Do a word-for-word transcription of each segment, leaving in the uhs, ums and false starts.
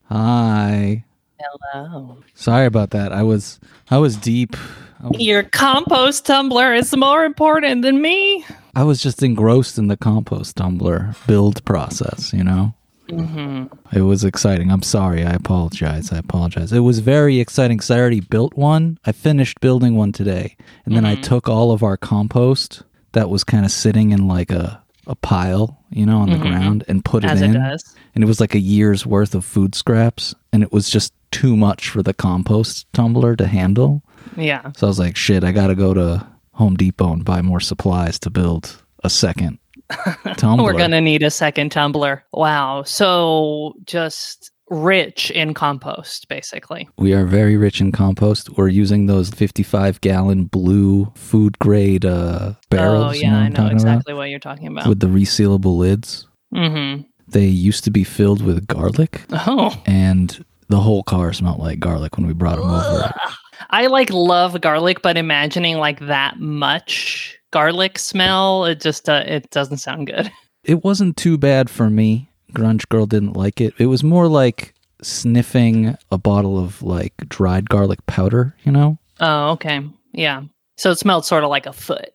Hi. Hello. Sorry about that. I was I was deep. I was, Your compost tumbler is more important than me. I was just engrossed in the compost tumbler build process, you know? Mm-hmm. It was exciting. I'm sorry. I apologize. I apologize. It was very exciting because I already built one. I finished building one today. And then Mm-hmm. I took all of our compost that was kind of sitting in like a, a pile, you know, on the Mm-hmm. ground and put As it it in. does. And it was like a year's worth of food scraps. And it was just too much for the compost tumbler to handle. Yeah. So I was like, shit, I got to go to Home Depot and buy more supplies to build a second tumbler. We're going to need a second tumbler. Wow. So just rich in compost, basically. We are very rich in compost. We're using those fifty-five gallon blue food grade uh, barrels. Oh, you yeah. know what I I'm know talking exactly what you're talking about? about. With the resealable lids. Mm-hmm. They used to be filled with garlic, Oh. and the whole car smelled like garlic when we brought them over. I like love garlic, but imagining like that much garlic smell, it just uh, it doesn't sound good. It wasn't too bad for me. Grunge Girl didn't like it. It was more like sniffing a bottle of like dried garlic powder, you know? Oh, okay. Yeah. So it smelled sort of like a foot.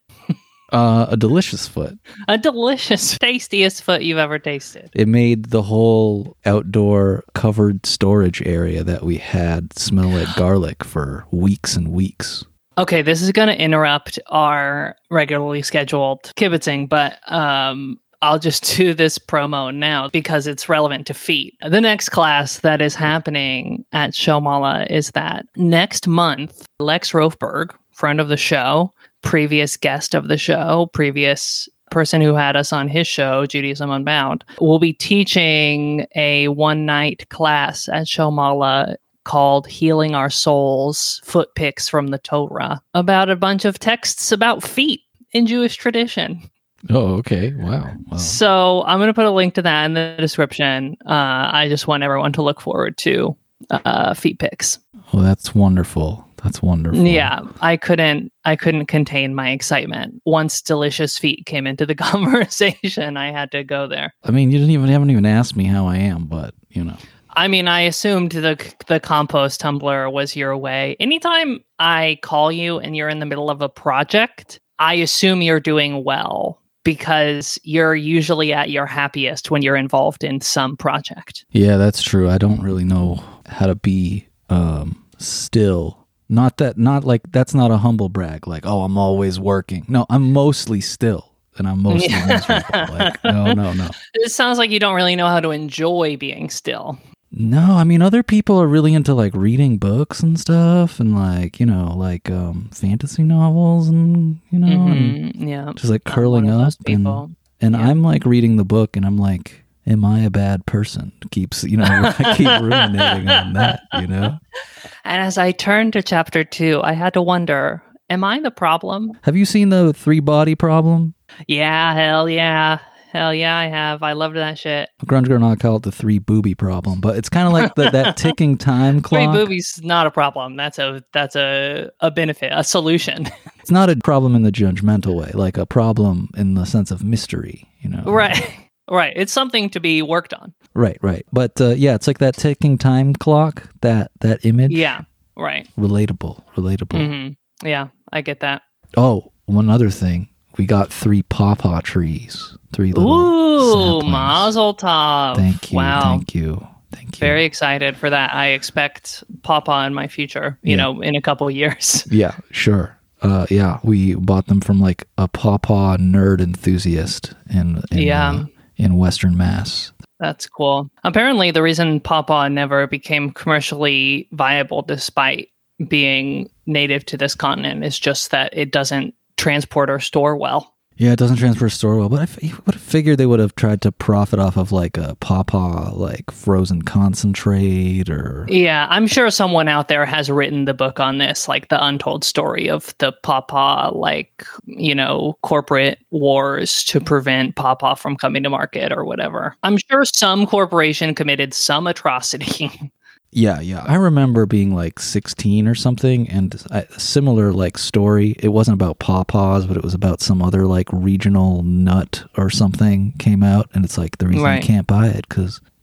Uh, a delicious foot. A delicious, tastiest foot you've ever tasted. It made the whole outdoor covered storage area that we had smell like garlic for weeks and weeks. Okay, this is going to interrupt our regularly scheduled kibitzing, but um, I'll just do this promo now because it's relevant to feet. The next class that is happening at Shomala is that next month, Lex Rofberg, friend of the show, previous guest of the show, previous person who had us on his show, Judaism Unbound, will be teaching a one-night class at Shomala called Healing Our Souls, Foot Picks from the Torah, about a bunch of texts about feet in Jewish tradition. Oh, okay. Wow. wow. So I'm going to put a link to that in the description. Uh, I just want everyone to look forward to uh, feet picks. Oh, that's wonderful. That's wonderful. Yeah, I couldn't I couldn't contain my excitement. Once Delicious Feet came into the conversation, I had to go there. I mean, you didn't even haven't even asked me how I am, but you know. I mean, I assumed the the compost tumbler was your way. Anytime I call you and you're in the middle of a project, I assume you're doing well because you're usually at your happiest when you're involved in some project. Yeah, that's true. I don't really know how to be um, still. Not that, not like, that's not a humble brag. Like, oh, I'm always working. No, I'm mostly still. And I'm mostly Yeah. miserable. Like, no, no, no. It sounds like you don't really know how to enjoy being still. No, I mean, other people are really into like reading books and stuff and like, you know, like um, fantasy novels and, you know, and Mm-hmm. Yeah. just like I'm curling one of up. those people. And, and Yeah. I'm like reading the book and I'm like, am I a bad person? Keeps, you know, I keep ruminating on that, you know? And as I turned to chapter two, I had to wonder, am I the problem? Have you seen the three body problem? Yeah, hell yeah. Hell yeah, I have. I loved that shit. Grunge Girl and I call it the three booby problem, but it's kind of like the, that ticking time Three clock. boobies not a problem. That's a that's a, a benefit, a solution. It's not a problem in the judgmental way, like a problem in the sense of mystery, you know? Right. Right. It's something to be worked on. Right, right. But uh, yeah, it's like that ticking time clock, that that image. Yeah. Right. Relatable, relatable. Mm-hmm. Yeah, I get that. Oh, one other thing. We got three pawpaw trees. Three little Ooh, saplings. mazel tov. Thank you, Wow. thank you, thank you. Very excited for that. I expect pawpaw in my future, you Yeah. know, in a couple of years. Yeah, sure. Uh, yeah, we bought them from like a pawpaw nerd enthusiast in in, Yeah. uh, in Western Mass. That's cool. Apparently, the reason pawpaw never became commercially viable despite being native to this continent is just that it doesn't transport or store well. Yeah, it doesn't transfer store well, but I f- you would have figured they would have tried to profit off of like a pawpaw, like frozen concentrate or... Yeah, I'm sure someone out there has written the book on this, like the untold story of the pawpaw, like, you know, corporate wars to prevent pawpaw from coming to market or whatever. I'm sure some corporation committed some atrocity. Yeah, yeah. I remember being like sixteen or something, and a similar like story. It wasn't about pawpaws, but it was about some other like regional nut or something came out, and it's like the reason Right. you can't buy it because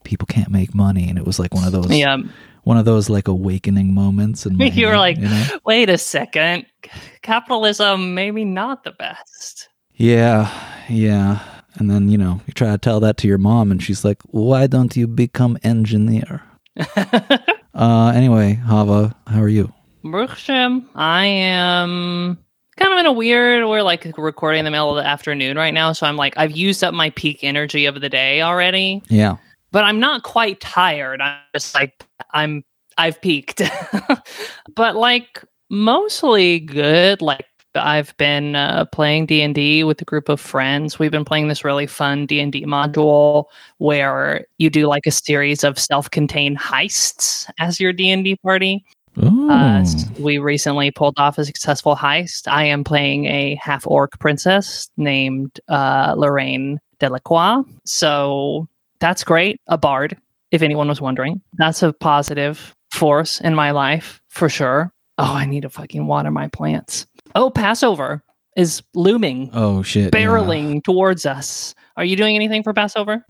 people can't make money, and it was like one of those Yeah. one of those like awakening moments. And You were like, you know? wait a second, capitalism maybe not the best. Yeah, yeah. And then, you know, you try to tell that to your mom, and she's like, why don't you become engineer? uh, anyway, Hava, how are you? Baruch Hashem, I am kind of in a weird, we're like recording in the middle of the afternoon right now. So I'm like, I've used up my peak energy of the day already. Yeah. But I'm not quite tired. I'm just like, I'm, I've peaked. But like, mostly good. Like, I've been uh, playing D and D with a group of friends. We've been playing this really fun D and D module where you do like a series of self-contained heists as your D and D party. Uh, we recently pulled off a successful heist. I am playing a half-orc princess named uh, Lorraine Delacroix. So that's great. A bard, if anyone was wondering. That's a positive force in my life, for sure. Oh, I need to fucking water my plants. Oh, Passover is looming. Oh, shit. Barreling yeah. towards us. Are you doing anything for Passover?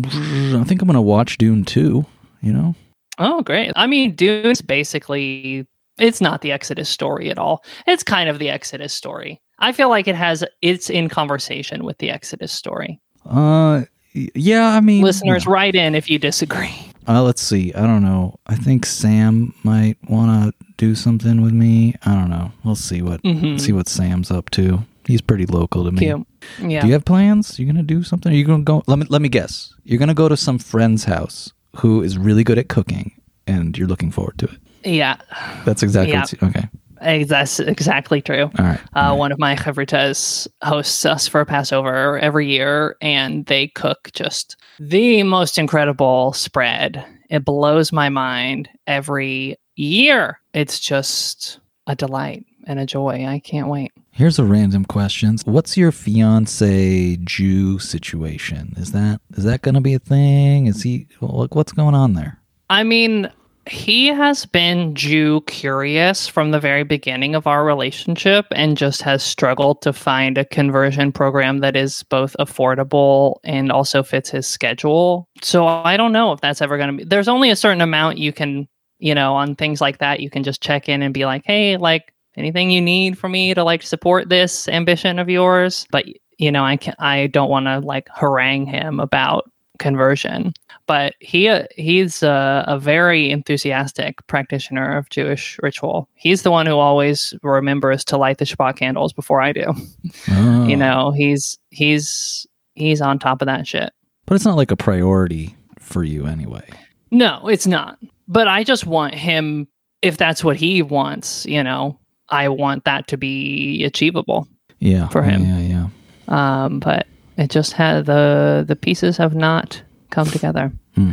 I think I'm going to watch Dune two, you know? Oh, great. I mean, Dune's basically, it's not the Exodus story at all. It's kind of the Exodus story. I feel like it has, it's in conversation with the Exodus story. Uh, yeah, I mean... Listeners, you know. write in if you disagree. Uh, let's see. I don't know. I think Sam might want to do something with me. I don't know. We'll see what Mm-hmm. see what Sam's up to. He's pretty local to me. Cute. Yeah. Do you have plans? You gonna do something? Are you gonna go? Let me let me guess. You're gonna go to some friend's house who is really good at cooking, and you're looking forward to it. Yeah. That's exactly Yeah. what's, okay. Eh, That's exactly true. All right. Uh, all right. One of my chavritas hosts us for Passover every year, and they cook just the most incredible spread. It blows my mind every year. It's just a delight and a joy. I can't wait. Here's a random question. What's your fiance Jew situation? Is that is that gonna be a thing? Is he like what's going on there? I mean, he has been Jew curious from the very beginning of our relationship and just has struggled to find a conversion program that is both affordable and also fits his schedule. So I don't know if that's ever going to be. There's only a certain amount you can, you know, on things like that, you can just check in and be like, hey, like anything you need for me to like support this ambition of yours. But, you know, I can I don't want to like harangue him about conversion. But he uh, he's a, a very enthusiastic practitioner of Jewish ritual. He's the one who always remembers to light the Shabbat candles before I do. Oh. You know, he's he's he's on top of that shit. But it's not like a priority for you anyway. No, it's not. But I just want him, if that's what he wants, you know, I want that to be achievable. Yeah. For him. Yeah, yeah. Um, but it just had the the pieces have not come together. Hmm.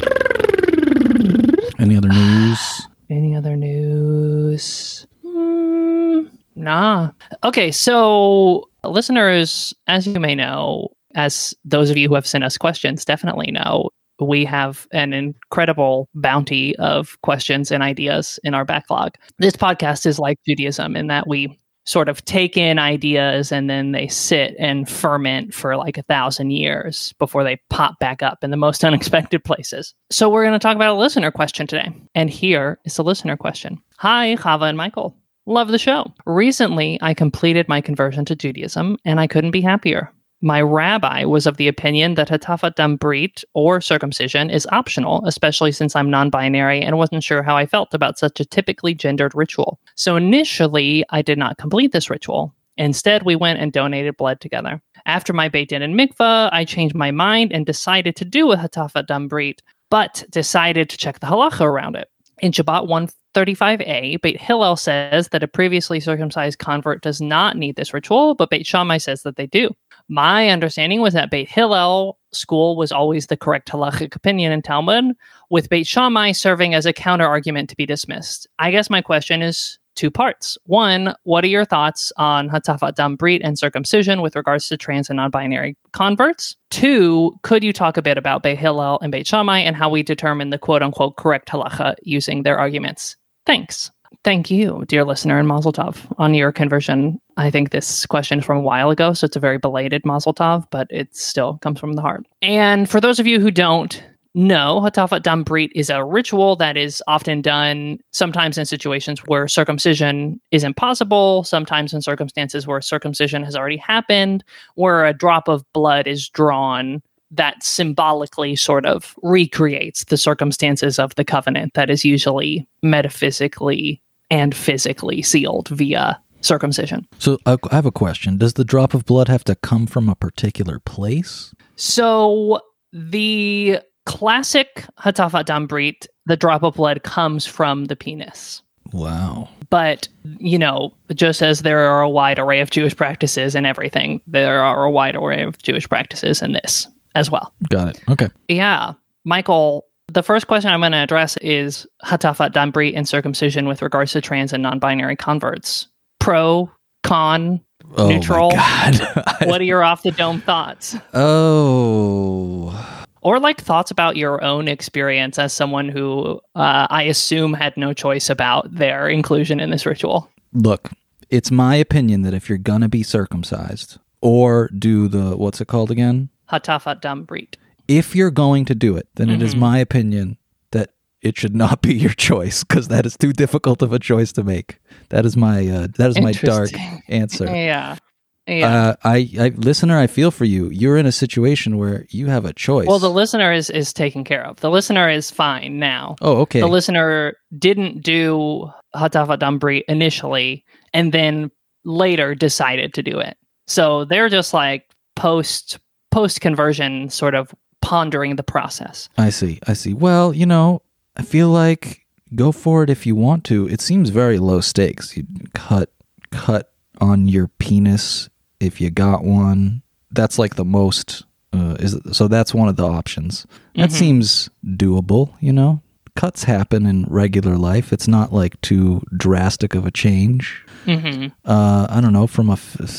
Any other news? Any other news? Mm, nah. Okay, so listeners, as you may know, as those of you who have sent us questions definitely know, we have an incredible bounty of questions and ideas in our backlog. This podcast is like Judaism in that we sort of take in ideas and then they sit and ferment for like a thousand years before they pop back up in the most unexpected places. So we're going to talk about a listener question today. And here is the listener question. Hi, Chava and Michael. Love the show. Recently, I completed my conversion to Judaism and I couldn't be happier. My rabbi was of the opinion that Hatafat Dam Brit, or circumcision, is optional, especially since I'm non-binary and wasn't sure how I felt about such a typically gendered ritual. So initially, I did not complete this ritual. Instead, we went and donated blood together. After my Beit Din and mikvah, I changed my mind and decided to do a Hatafat Dam Brit, but decided to check the halacha around it. In Shabbat one thirty-five a, Beit Hillel says that a previously circumcised convert does not need this ritual, but Beit Shammai says that they do. My understanding was that Beit Hillel school was always the correct halachic opinion in Talmud, with Beit Shammai serving as a counter-argument to be dismissed. I guess my question is two parts. One, what are your thoughts on Hatafat Dam Brit and circumcision with regards to trans and non-binary converts? Two, could you talk a bit about Beit Hillel and Beit Shammai and how we determine the quote-unquote correct halacha using their arguments? Thanks. Thank you, dear listener, and Mazel Tov on your conversion. I think this question is from a while ago, so it's a very belated Mazel Tov, but it still comes from the heart. And for those of you who don't no, Hatafat Dam Brit is a ritual that is often done sometimes in situations where circumcision is impossible, sometimes in circumstances where circumcision has already happened, where a drop of blood is drawn that symbolically sort of recreates the circumstances of the covenant that is usually metaphysically and physically sealed via circumcision. So I have a question. Does the drop of blood have to come from a particular place? So the classic Hatafat Dam Brit, the drop of blood comes from the penis. Wow. But, you know, just as there are a wide array of Jewish practices in everything, there are a wide array of Jewish practices in this as well. Got it. Okay. Yeah. Michael, the first question I'm going to address is Hatafat Dam Brit and circumcision with regards to trans and non-binary converts. Pro, con, Oh neutral. my God. What are your off-the-dome thoughts? Oh... Or like thoughts about your own experience as someone who uh, I assume had no choice about their inclusion in this ritual. Look, it's my opinion that if you're going to be circumcised or do the, what's it called again? Hatafat Dam Brit. If you're going to do it, then mm-hmm. it is my opinion that it should not be your choice because that is too difficult of a choice to make. That is my, uh, that is my dark answer. Yeah. Yeah. Uh, I, I, listener, I feel for you. You're in a situation where you have a choice. Well, the listener is, is taken care of. The listener is fine now. Oh, okay. The listener didn't do Hatafat Dam Brit initially and then later decided to do it. So they're just like post post conversion, sort of pondering the process. I see. I see. Well, you know, I feel like go for it if you want to. It seems very low stakes. You cut cut on your penis. If you got one, that's like the most, uh, is so that's one of the options. That mm-hmm. seems doable, you know? Cuts happen in regular life. It's not like too drastic of a change. Mm-hmm. Uh, I don't know, from a,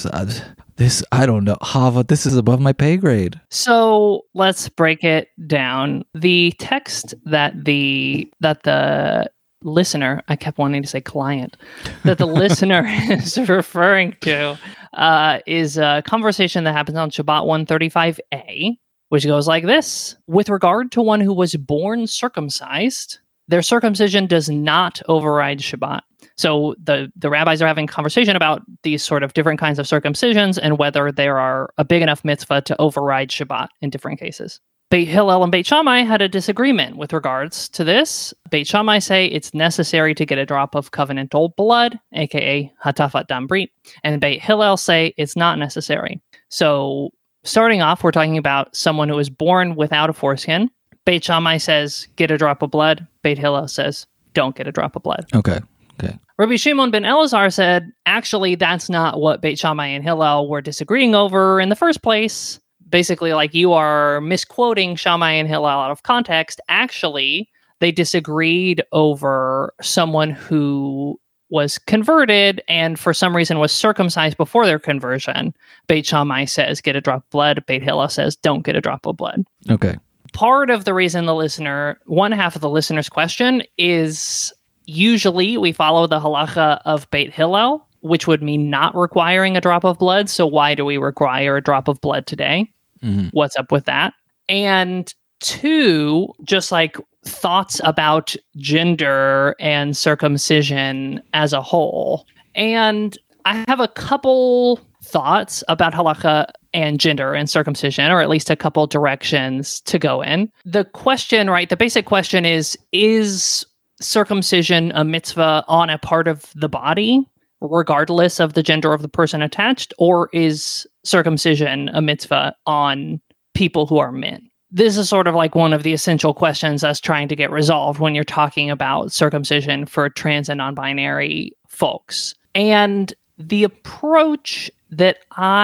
this, I don't know, Hava, this is above my pay grade. So let's break it down. The text that the, that the, listener, I kept wanting to say client, that the listener is referring to uh, is a conversation that happens on Shabbat one thirty-five A, which goes like this. With regard to one who was born circumcised, their circumcision does not override Shabbat. So the, the rabbis are having a conversation about these sort of different kinds of circumcisions and whether there are a big enough mitzvah to override Shabbat in different cases. Beit Hillel and Beit Shammai had a disagreement with regards to this. Beit Shammai say it's necessary to get a drop of covenantal blood, aka Hatafat Dam Brit, and Beit Hillel say it's not necessary. So starting off, we're talking about someone who was born without a foreskin. Beit Shammai says get a drop of blood. Beit Hillel says don't get a drop of blood. Okay. Okay. Rabbi Shimon ben Elazar said, actually, that's not what Beit Shammai and Hillel were disagreeing over in the first place. Basically, like, you are misquoting Shammai and Hillel out of context. Actually, they disagreed over someone who was converted and for some reason was circumcised before their conversion. Beit Shammai says, get a drop of blood. Beit Hillel says, don't get a drop of blood. Okay. Part of the reason the listener, one half of the listener's question is usually we follow the halacha of Beit Hillel, which would mean not requiring a drop of blood. So why do we require a drop of blood today? Mm-hmm. What's up with that? And two, just like thoughts about gender and circumcision as a whole. And I have a couple thoughts about halakha and gender and circumcision, or at least a couple directions to go in. The question, right, the basic question is, is circumcision a mitzvah on a part of the body, regardless of the gender of the person attached, or is circumcision a mitzvah on people who are men? This is sort of like one of the essential questions us trying to get resolved when you're talking about circumcision for trans and non-binary folks. And the approach that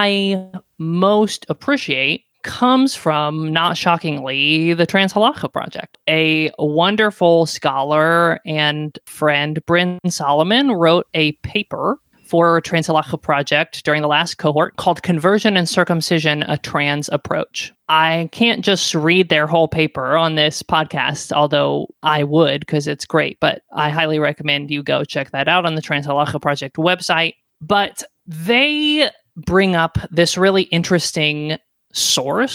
I most appreciate comes from, not shockingly, the Trans Halakha Project. A wonderful scholar and friend, Bryn Solomon, wrote a paper for Trans Halakha Project during the last cohort called Conversion and Circumcision, a Trans Approach. I can't just read their whole paper on this podcast, although I would because it's great, but I highly recommend you go check that out on the Trans Halakha Project website. But they bring up this really interesting source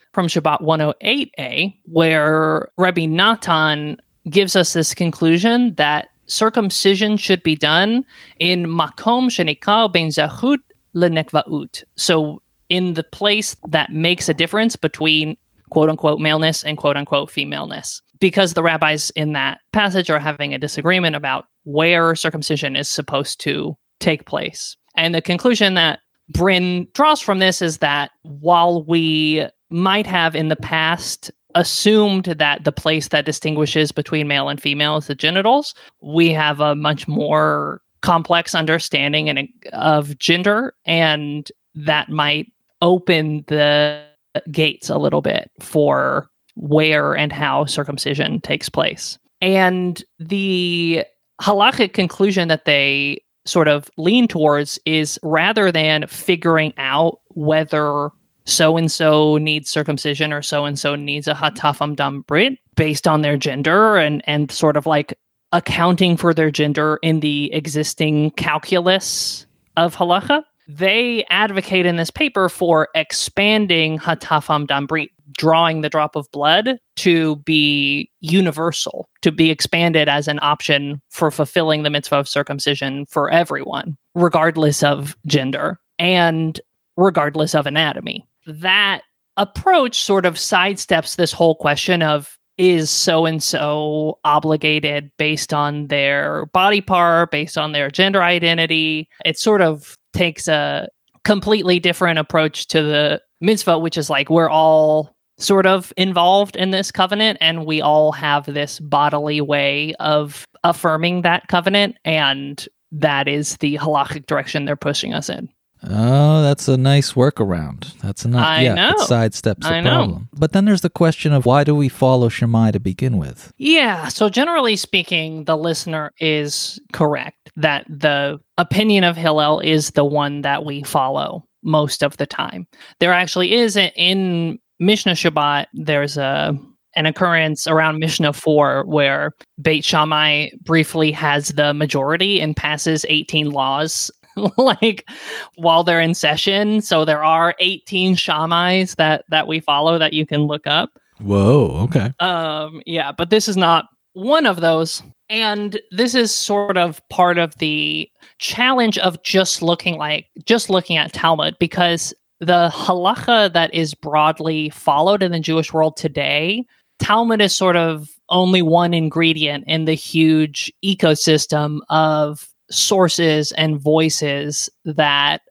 from Shabbat one oh eight a, where Rabbi Natan gives us this conclusion that circumcision should be done in makom shenikar ben zachut lenekvaut. So in the place that makes a difference between quote-unquote maleness and quote-unquote femaleness. Because the rabbis in that passage are having a disagreement about where circumcision is supposed to take place. And the conclusion that Brin draws from this is that while we might have in the past assumed that the place that distinguishes between male and female is the genitals, we have a much more complex understanding and of gender, and that might open the gates a little bit for where and how circumcision takes place. And the halakhic conclusion that they sort of lean towards is, rather than figuring out whether so-and-so needs circumcision or so-and-so needs a hataf amdam brit based on their gender and, and sort of like accounting for their gender in the existing calculus of halacha, they advocate in this paper for expanding hataf amdam brit, drawing the drop of blood, to be universal, to be expanded as an option for fulfilling the mitzvah of circumcision for everyone, regardless of gender and regardless of anatomy. That approach sort of sidesteps this whole question of, is so-and-so obligated based on their body part, based on their gender identity? It sort of takes a completely different approach to the mitzvah, which is like, we're all sort of involved in this covenant, and we all have this bodily way of affirming that covenant, and that is the halakhic direction they're pushing us in. Oh, that's a nice workaround. That's not, I yeah, know. it sidesteps the I know. problem. But then there's the question of, why do we follow Shammai to begin with? Yeah, so generally speaking, the listener is correct that the opinion of Hillel is the one that we follow most of the time. There actually is a, in Mishnah Shabbat, there's a an occurrence around Mishnah four where Beit Shammai briefly has the majority and passes eighteen laws like while they're in session. So there are eighteen Shammais that that we follow that you can look up. Whoa, okay. Um, yeah, but this is not one of those. And this is sort of part of the challenge of just looking like just looking at Talmud, because the halacha that is broadly followed in the Jewish world today, Talmud is sort of only one ingredient in the huge ecosystem of sources and voices that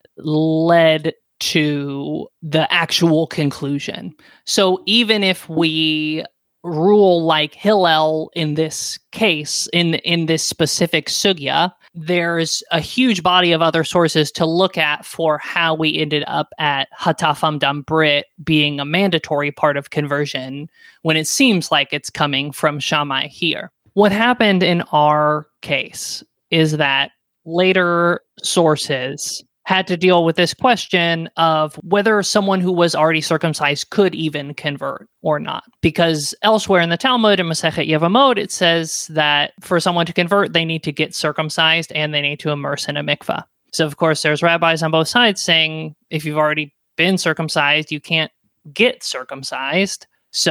led to the actual conclusion. So even if we rule like Hillel in this case, in in this specific sugya, there's a huge body of other sources to look at for how we ended up at hataf amdam brit being a mandatory part of conversion, when it seems like it's coming from Shammai here. What happened in our case is that later sources had to deal with this question of whether someone who was already circumcised could even convert or not. Because elsewhere in the Talmud, in Masechet Yevamot, it says that for someone to convert, they need to get circumcised and they need to immerse in a mikvah. So, of course, there's rabbis on both sides saying, if you've already been circumcised, you can't get circumcised.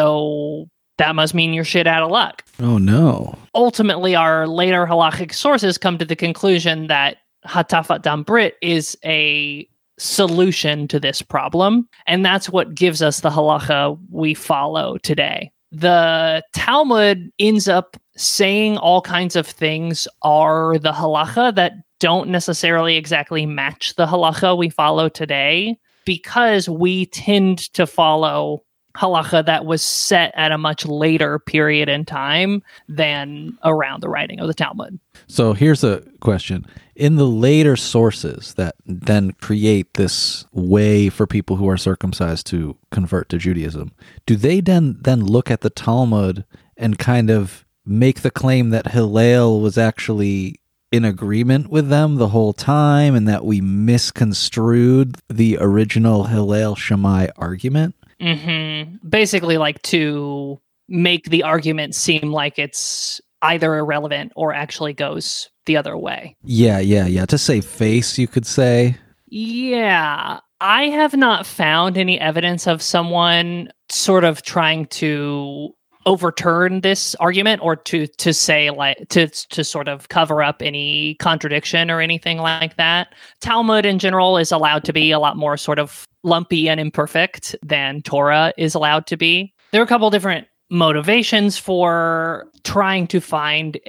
So that must mean you're shit out of luck. Oh, no. Ultimately, our later halachic sources come to the conclusion that Hataf Amdam Brit is a solution to this problem, and that's what gives us the halacha we follow today. The Talmud ends up saying all kinds of things are the halacha that don't necessarily exactly match the halacha we follow today, because we tend to follow halacha that was set at a much later period in time than around the writing of the Talmud. So here's a question. In the later sources that then create this way for people who are circumcised to convert to Judaism, do they then, then look at the Talmud and kind of make the claim that Hillel was actually in agreement with them the whole time and that we misconstrued the original Hillel Shammai argument? Mm-hmm. Basically, like to make the argument seem like it's either irrelevant or actually goes the other way. Yeah, yeah, yeah. To save face, you could say. Yeah. I have not found any evidence of someone sort of trying to overturn this argument or to to say like to to sort of cover up any contradiction or anything like that. Talmud in general is allowed to be a lot more sort of lumpy and imperfect than Torah is allowed to be. There are a couple different motivations for trying to find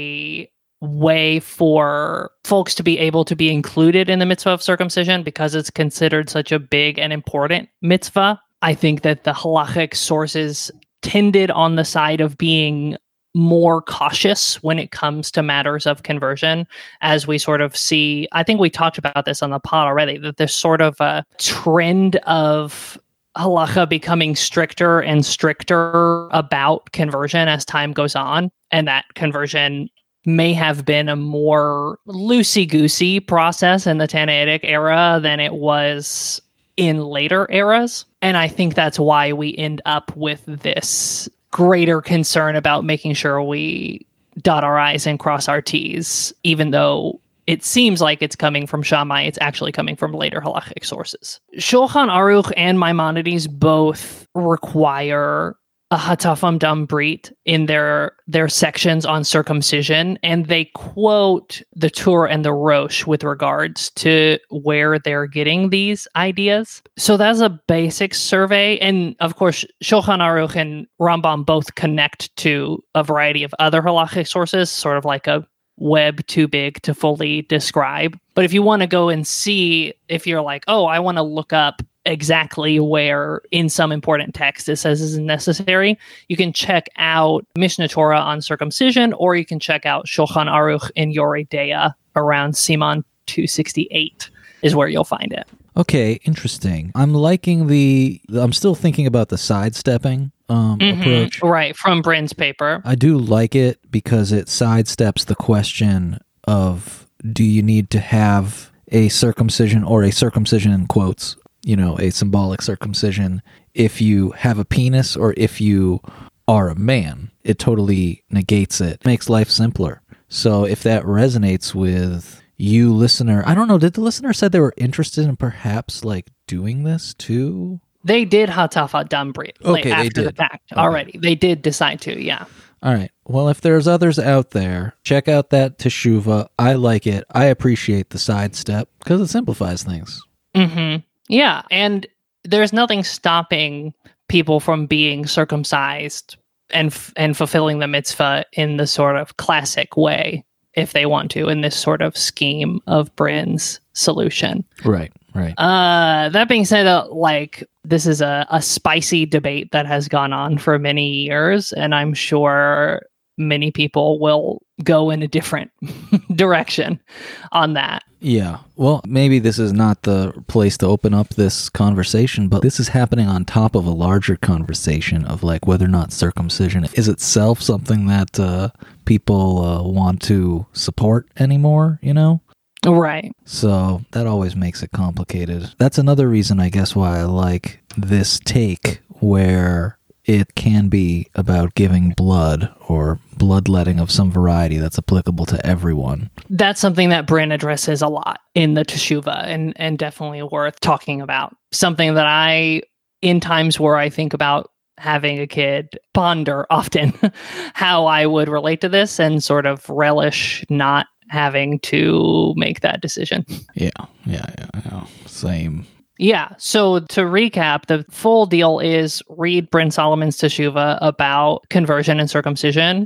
a way for folks to be able to be included in the mitzvah of circumcision because it's considered such a big and important mitzvah. I think that the halachic sources tended on the side of being more cautious when it comes to matters of conversion, as we sort of see. I think we talked about this on the pod already, that there's sort of a trend of halacha becoming stricter and stricter about conversion as time goes on, and that conversion may have been a more loosey-goosey process in the Tannaitic era than it was in later eras. And I think that's why we end up with this greater concern about making sure we dot our I's and cross our T's, even though it seems like it's coming from Shammai, it's actually coming from later halachic sources. Shulchan Aruch and Maimonides both require a Hatafam Dam Brit in their their sections on circumcision, and they quote the Tur and the Rosh with regards to where they're getting these ideas. So that's a basic survey, and of course, Shulchan Aruch and Rambam both connect to a variety of other halachic sources, sort of like a web too big to fully describe. But if you want to go and see, if you're like, oh, I want to look up exactly where in some important text it says is necessary, you can check out Mishnah Torah on circumcision, or you can check out Shulchan Aruch in Yoreh De'ah around Siman two sixty-eight is where you'll find it. Okay, interesting. I'm liking the, I'm still thinking about the sidestepping um, mm-hmm. approach. Right, from Brin's paper. I do like it because it sidesteps the question of, do you need to have a circumcision or a circumcision in quotes, you know, a symbolic circumcision if you have a penis or if you are a man? It totally negates it. Makes life simpler. So if that resonates with you, listener, I don't know, did the listener said they were interested in perhaps like doing this too? They did Hatafat Dam Brit like, okay, after the fact okay. already. They did decide to, yeah. All right. Well, if there's others out there, check out that Teshuvah. I like it. I appreciate the sidestep because it simplifies things. Mm-hmm. Yeah, and there's nothing stopping people from being circumcised and f- and fulfilling the mitzvah in the sort of classic way if they want to, in this sort of scheme of Brin's solution. Right, right. Uh, that being said, uh, like, this is a, a spicy debate that has gone on for many years, and I'm sure many people will go in a different direction on that. Yeah. Well, maybe this is not the place to open up this conversation, but this is happening on top of a larger conversation of like whether or not circumcision is itself something that uh, people uh, want to support anymore, you know? Right. So that always makes it complicated. That's another reason, I guess, why I like this take where it can be about giving blood or bloodletting of some variety that's applicable to everyone. That's something that Brin addresses a lot in the Teshuvah, and, and definitely worth talking about. Something that I, in times where I think about having a kid, ponder often how I would relate to this and sort of relish not having to make that decision. Yeah, yeah, yeah, yeah. Same. Yeah, so to recap, the full deal is read Brin Solomon's Teshuvah about conversion and circumcision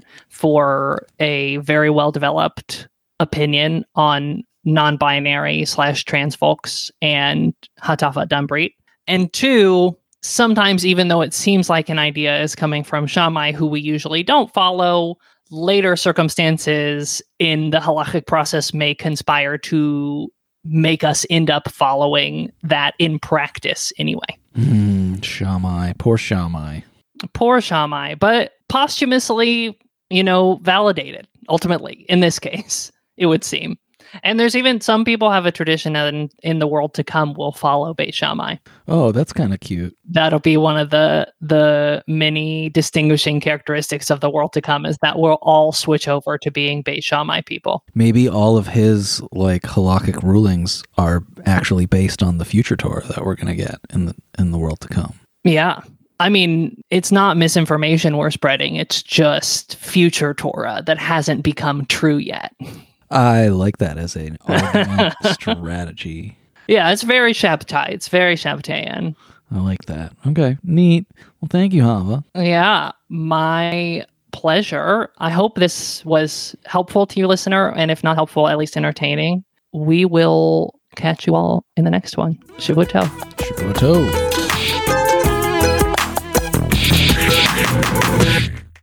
for a very well-developed opinion on non-binary slash trans folks and Hatafat Dam Brit. And two, sometimes even though it seems like an idea is coming from Shammai, who we usually don't follow, later circumstances in the halachic process may conspire to make us end up following that in practice anyway. Mm, Shammai. Poor Shammai. Poor Shammai. But posthumously, you know, validated, ultimately, in this case, it would seem. And there's even some people have a tradition that in, in the world to come will follow Beit Shammai. Oh, that's kind of cute. That'll be one of the the many distinguishing characteristics of the world to come, is that we'll all switch over to being Beit Shammai people. Maybe all of his like halakhic rulings are actually based on the future Torah that we're going to get in the in the world to come. Yeah. I mean, it's not misinformation we're spreading. It's just future Torah that hasn't become true yet. I like that as an argument strategy. Yeah, it's very Shabbatai. It's very Shabbataian. I like that. Okay, neat. Well, thank you, Hava. Yeah, my pleasure. I hope this was helpful to you, listener, and if not helpful, at least entertaining. We will catch you all in the next one. Shavua Tov. Shavua Tov.